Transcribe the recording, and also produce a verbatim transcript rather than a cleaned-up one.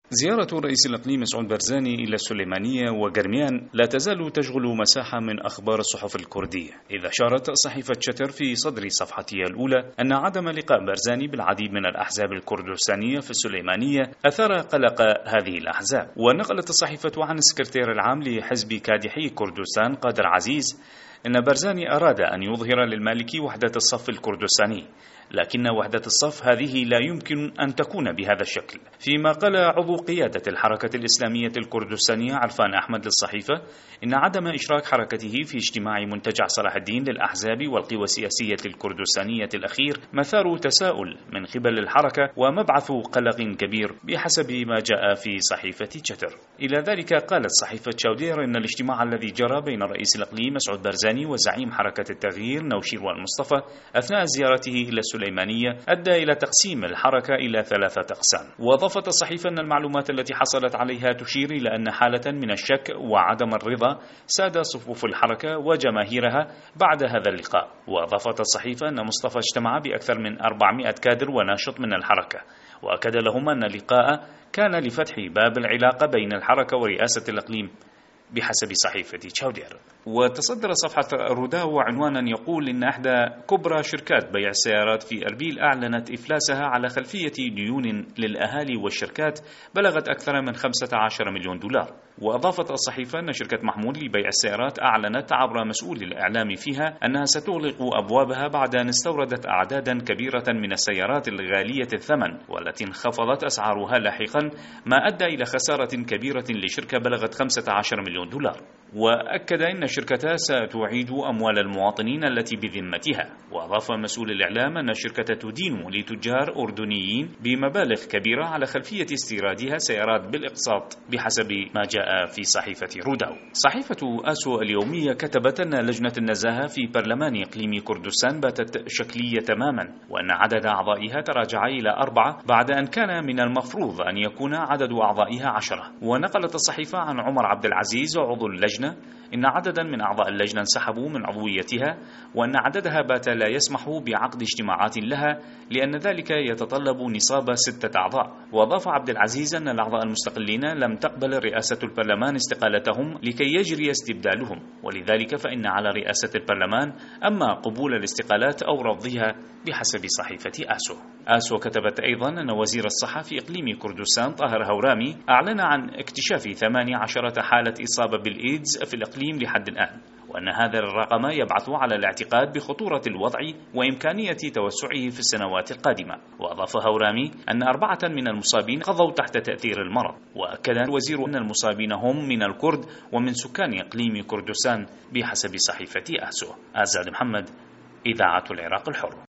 زيارة رئيس الإقليم مسعود بارزاني إلى السليمانية وقرميان لا تزال تشغل مساحة من أخبار الصحف الكردية، إذ أشارت صحيفة شتر في صدر صفحتها الأولى أن عدم لقاء بارزاني بالعديد من الأحزاب الكردستانية في السليمانية أثار قلق هذه الأحزاب. ونقلت الصحيفة عن السكرتير العام لحزب كادحي كردستان قادر عزيز أن بارزاني أراد أن يظهر للمالكي وحدة الصف الكردستاني، لكن وحدة الصف هذه لا يمكن أن تكون بهذا الشكل. فيما قال عضو قيادة الحركة الإسلامية الكردستانية عرفان أحمد للصحيفة إن عدم إشراك حركته في اجتماع منتجع صلاح الدين للأحزاب والقوى السياسية الكردستانية الأخير مثار تساؤل من قبل الحركة ومبعث قلق كبير بحسب ما جاء في صحيفة شتر. إلى ذلك قالت صحيفة شاودير إن الاجتماع الذي جرى بين رئيس الإقليم مسعود بارزاني وزعيم حركة التغيير نوشير والمصطفى أثناء زيارته إلى السليمانية أدى إلى تقسيم الحركة إلى ثلاثة أقسام. وأضافت الصحيفة أن المعلومات التي حصلت عليها تشير إلى أن حالة من الشك وعدم الرضا ساد صفوف الحركة وجماهيرها بعد هذا اللقاء. وأضافت الصحيفة أن مصطفى اجتمع بأكثر من أربعمائة كادر وناشط من الحركة، وأكد لهم أن اللقاء كان لفتح باب العلاقة بين الحركة ورئاسة الإقليم بحسب صحيفة شاودير. وتصدر صفحة روداو عنوانا يقول إن إحدى كبرى شركات بيع السيارات في أربيل أعلنت إفلاسها على خلفية ديون للأهالي والشركات بلغت أكثر من خمسة عشر مليون دولار. وأضافت الصحيفة أن شركة محمود لبيع السيارات أعلنت عبر مسؤول الإعلام فيها أنها ستغلق أبوابها بعد أن استوردت أعدادا كبيرة من السيارات الغالية الثمن والتي انخفضت أسعارها لاحقا، ما أدى إلى خسارة كبيرة لشركة بلغت خمسة عشر مليون دولار. وأكد أن شركتها ستعيد أموال المواطنين التي بذمتها. وأضاف مسؤول الإعلام أن الشركة تدين لتجار أردنيين بمبالغ كبيرة على خلفية استيرادها سيارات بالإقساط بحسب ما جاء في صحيفة روداو. صحيفة آسو اليومية كتبت أن لجنة النزاهة في برلمان إقليم كردستان باتت شكلية تماما، وأن عدد أعضائها تراجع إلى أربعة بعد أن كان من المفروض أن يكون عدد أعضائها عشرة. ونقلت الصحيفة عن عمر عبد العزيز عضو اللجنة إن عددا من أعضاء اللجنة انسحبوا من عضويتها، وأن عددها بات لا يسمح بعقد اجتماعات لها لأن ذلك يتطلب نصاب ستة أعضاء. وأضاف عبد العزيز أن الأعضاء المستقلين لم تقبل رئاسة البرلمان استقالتهم لكي يجري استبدالهم، ولذلك فإن على رئاسة البرلمان أما قبول الاستقالات أو رفضها بحسب صحيفة آسو. آسو كتبت أيضا أن وزير الصحة في إقليم كردستان طاهر هورامي أعلن عن اكتشاف ثمانية عشرة حالة إصابة بالإيدز في الإقليم لحد الآن، وأن هذا الرقم يبعث على الاعتقاد بخطورة الوضع وإمكانية توسعه في السنوات القادمة. وأضاف هورامي أن أربعة من المصابين قضوا تحت تأثير المرض. وأكد الوزير أن المصابين هم من الكرد ومن سكان إقليم كردستان بحسب صحيفة آسو. آزاد محمد، إذاعة العراق الحر.